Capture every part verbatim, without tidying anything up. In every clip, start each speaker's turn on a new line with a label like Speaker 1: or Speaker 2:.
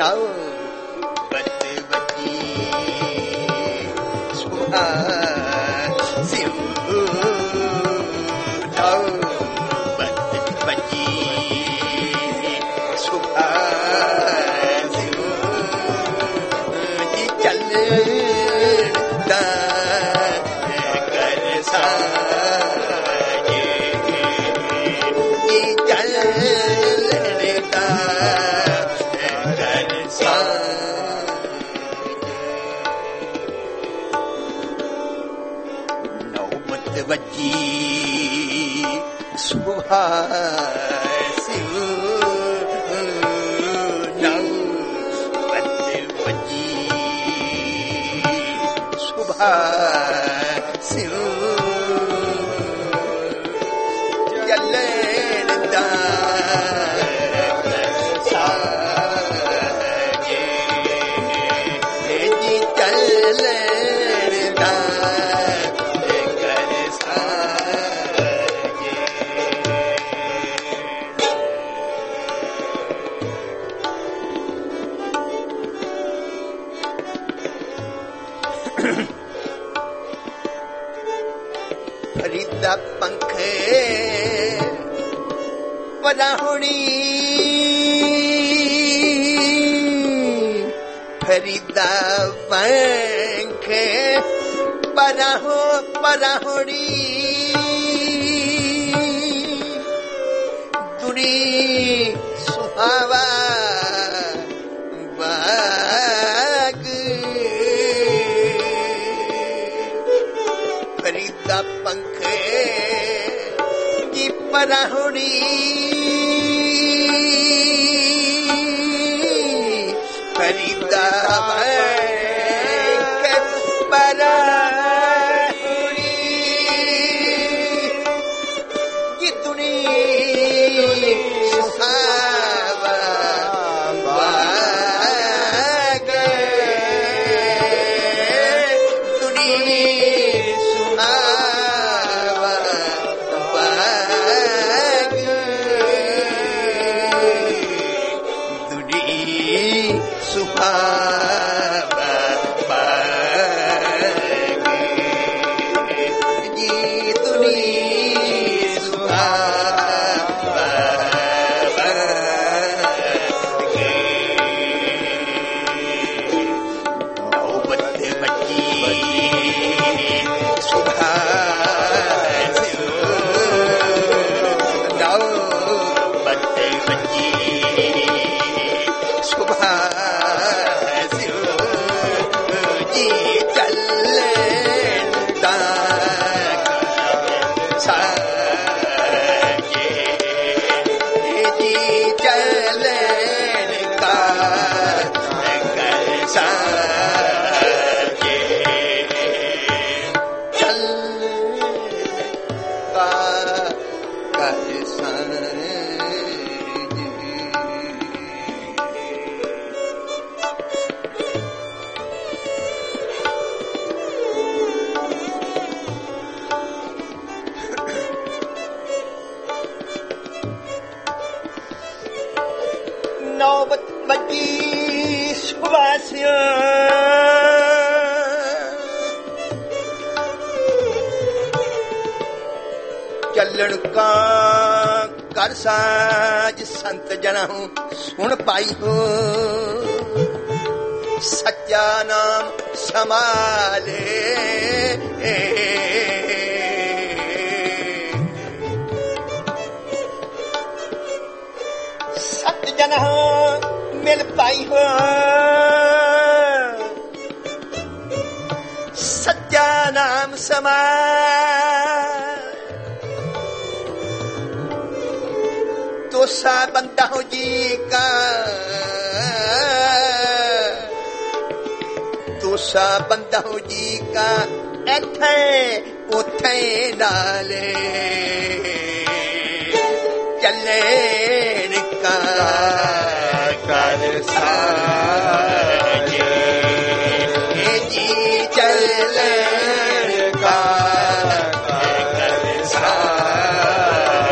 Speaker 1: ਨੌਬਤ ਵੱਜੀ ਸੁਭਾ ਸਿਉ ਨੌਬਤ ਵੱਜੀ ਸੁਭਾ ਸਿਉ ਜੀ ਚੱਲਦਾ ਕਰ ਸਾਜੇ ਜੀ ਚੱਲਦਾ ਕਰ ਸਾਜੇ ਨੌਬਤ ਵੱਜੀ ਸੁਭਾ ਸਿਉ ਨੌਬਤ ਵੱਜੀ ਸੁਭਾ ਸਿਉ ਚੱਲਦਾ ਸਾਜੇ ਜੀ ਚੱਲਦਾ ਕਰ ਸਾਜੇ ਫਰੀਦਾ ਪੰਖੇ ਪਰਾਹੁਣੀ ਫਰੀਦਾ ਪੰਖੇ ਪਰਾਹੋ ਪਰਾਹੁਣੀ ਦੁਨੀ ਸੁਹਾਵਾ ਬਾਗ ਫਰੀਦਾ ਪੰਖੇ ਕੀ ਪਰਾਹੁਣੀ ਫਰੀਦਾ ਪੰਖੇ ਪਰਾਹੁਣੀ ਕੀ ਦੁਨੀ ਸੁਹਾਵਾ ਬਾਗ ਦੁਨੀ ਸੁਹਾਵਾ ਬਾਗ ਦੁਨੀ ਸੁਹਾਵਾ ਬਾਗ ਜੀ ਦੁਨੀ ਸੁਹਾਵਾ ਨੌਬਤ ਵੱਜੀ ਸੁਭਾ ਸਿਉ ਨੌਬਤ ਵੱਜੀ ਸੁਭਾ ਸਿਉ ਜੀ ਚੱਲਦਾ ਸਾਜੇ ਜੀ ਚੱਲਦਾ ਕਰ ਸਾਜੇ ਚੱਲਦਾ ਕਰ ਸਾਜੇ ਨੌਬਤ ਵੱਜੀ ਸੁਭਾ ਸਿਉ ਚੱਲਣ ਕਾ ਕਰ ਸਾਜ ਸੰਤ ਜਨਾਂ ਸੁਣ ਪਾਈ ਹੋ ਸੱਚਾ ਨਾਮ ਸੰਭਾਲੇ ਸਤ ਜਨਾਂ ਮਿਲ ਪਾਈ ਹੋ ਸੱਚਾ ਨਾਮ ਸੰਭਾਲ तो सा बंदा हो जी का तो सा बंदा हो जी का इथे उथे नाले चले का कर साजे जी चले का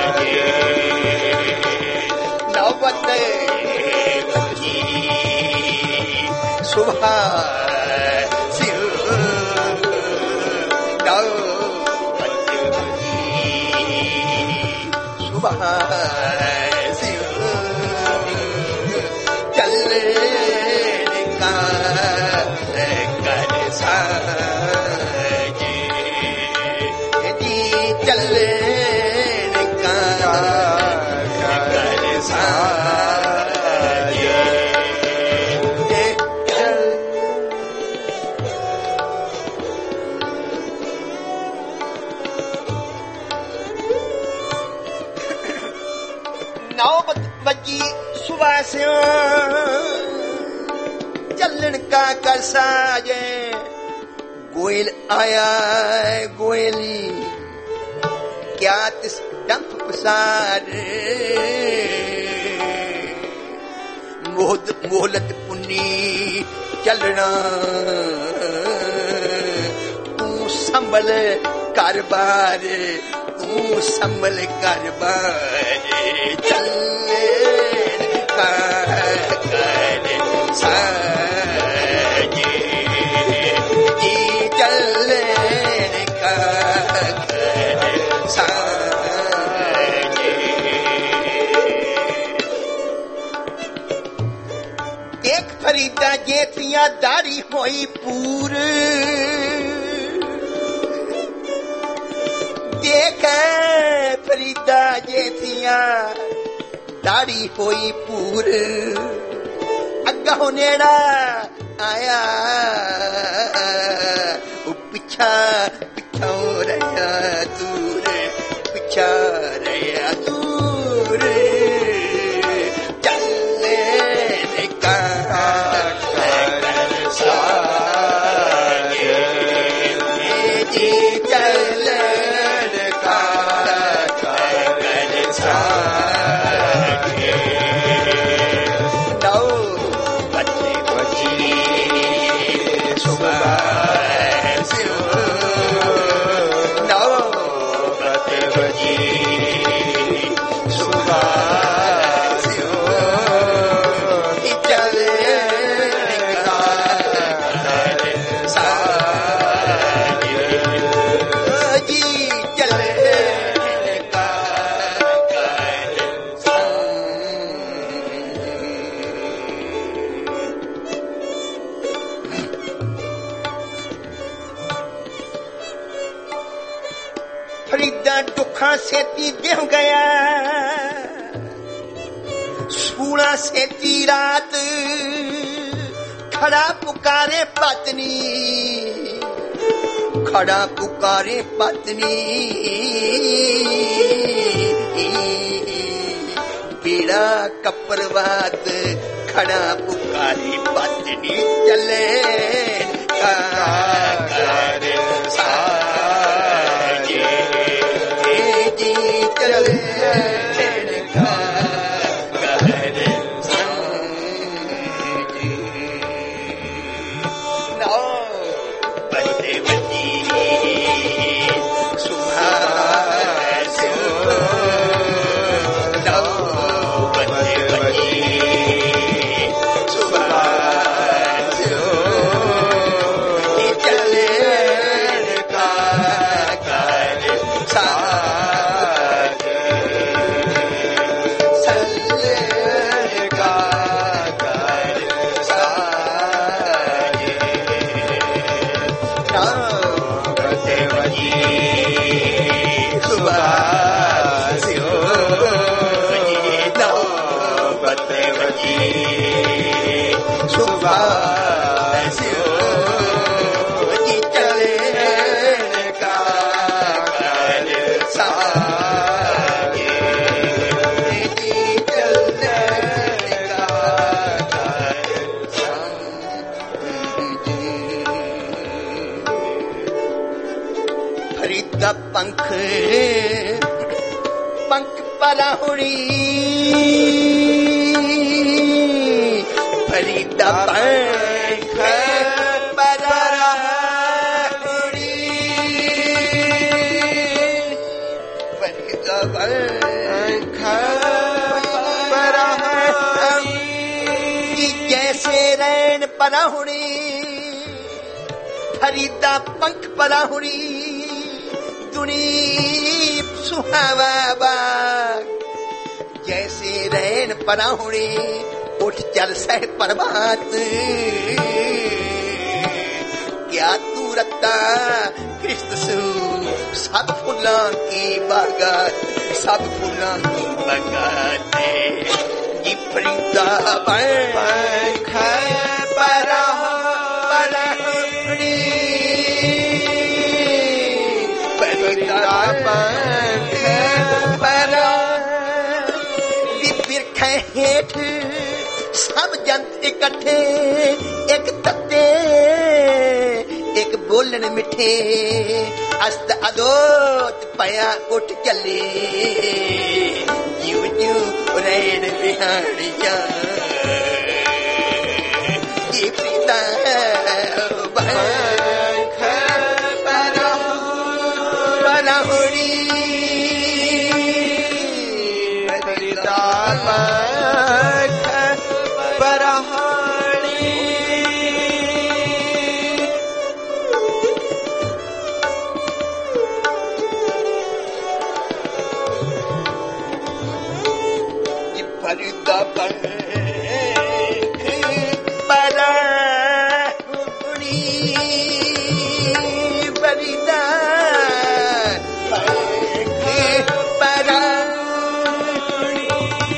Speaker 1: नौबत ਸੁਭਾ ਸਿਉ ਨਉ ਸੁਭਾ ਸਿਉ ਚੱਲੇ ਕਾ ਕਰ ਸਾਜੇ ਜੀ ਚੱਲੇ ਕਾ ਕਰ ਸਾਜੇ नौ बजी सुबह से चलन का करसाजे गोयल आया गोयली क्या तिस डंप पसार मोहद मोहलत पुन्नी चलना तू संभल कारबार तू संभल कारबार चले का कर साजे जी चले का कर साजे देख फरीदा जेतियां दाढ़ी होई पूर देख फरीदा जेतियां दाढ़ी होई पूर अग्गों नेड़ा आया पिछा पिछा रहा दूर पिछा रहा दूर चले का कर साजे जी चले का कर साजे नौ बजे बजी सुबह सिउ नौ बजे बजी सुबह सिउ चले का कर साजे जी चले का कर फरीदा दुखा सेती देह गया सूना सेती रात खड़ा पुकारे पत्नी खड़ा पुकारे पत्नी पीड़ा कपरवात खड़ा पुकारे पत्नी चले का कर साजे जी चले का कर साजे नौ बजे बजी सुबह सिउ नौ बजे बजी सुबह सिउ चले का कर साजे चले का कर साजे नौ बजे बजी सुबह सिउ नौ बजे बजी सुबह सिउ चले का कर साजे जी चले का कर साजे फरीदा पंख पंख पराहुड़ी फरीदा पंख पराहुड़ी फरीदा पंख पराहुड़ी जैसे रैन पराहुणी फरीदा पंख पराहुणी दुनी सुहावा बाग जैसे रैन पराहुणी उठ चल सह प्रभात क्या तू रत्ता कृष्ण सू सब फुल्लां की बागात सब फुल्लां की बागात जी फरीदा पंख पराहुणी फरीदा पंख हेठ सब जंत इकट्ठे एक तत्ते एक बोलन मिठे अस्त अदोत पया उठ चले यूं यूं रैन बिहाड़िया ये प्रीता पंख पराहुणी फरीदा फरीदा पंख पराहुणी फरीदा पंख पराहुणी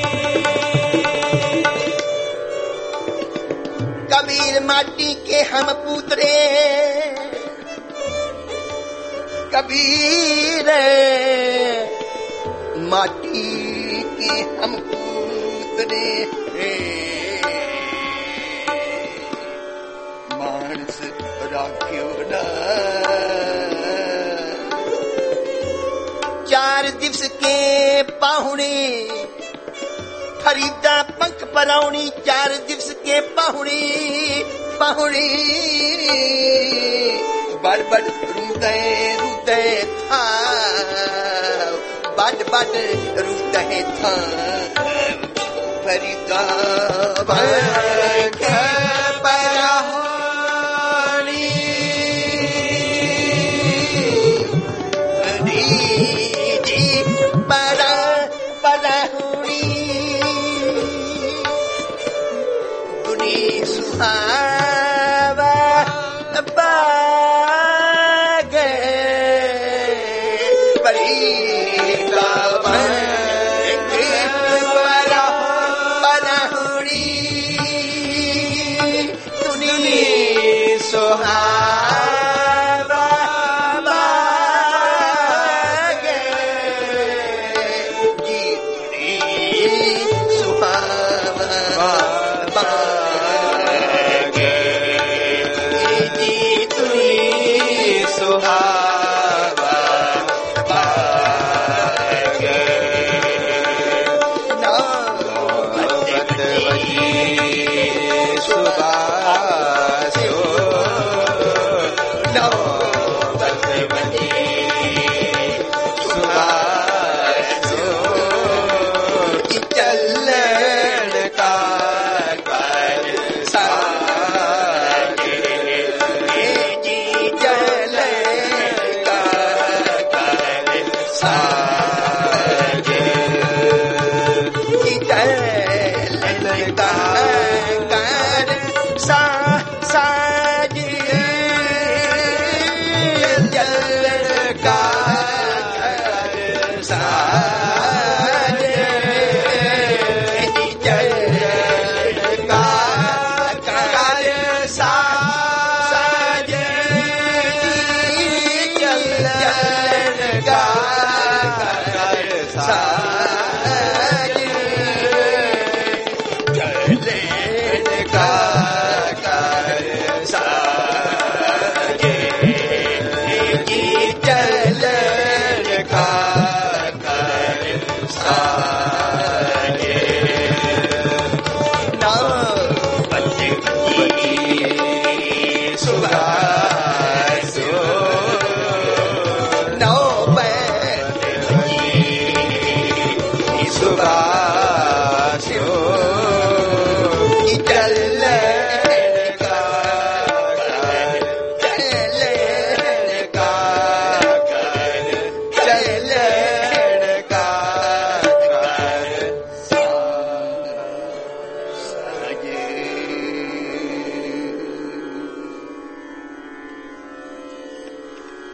Speaker 1: कबीर माटी के हम पुत्रे कबीर माटी के हम मानस राख्यो ना चार दिवस के पाहुणे फरीदा पंख पराहुणी चार दिवस के पाहुणी पाहुणी बड़ बड़ रुदे रुदे था बड़ बड़ रुदे था फरीदा पंख पराहुणी जी परा पराहुणी दुनी सुहावा बाग फरीदा सुहावा बाग जी सुहावा बाग जी तुनी सुहावा बाग ना सुबह no